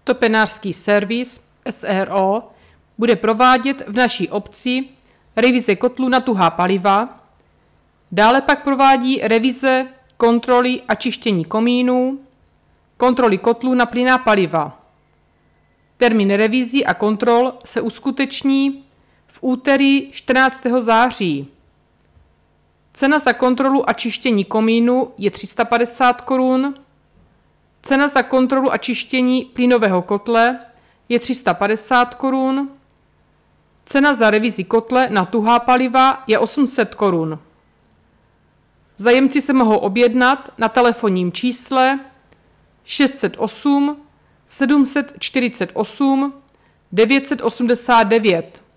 Topenářský servis SRO bude provádět v naší obci revize kotlů na tuhá paliva, dále pak provádí revize, kontroly a čištění komínů, kontroly kotlů na plynná paliva. Termín revizí a kontrol se uskuteční v úterý 14. září. Cena za kontrolu a čištění komínu je 350 korun, cena za kontrolu a čištění plynového kotle je 350 korun, cena za revizi kotle na tuhá paliva je 800 korun. Zájemci se mohou objednat na telefonním čísle 608 748 989.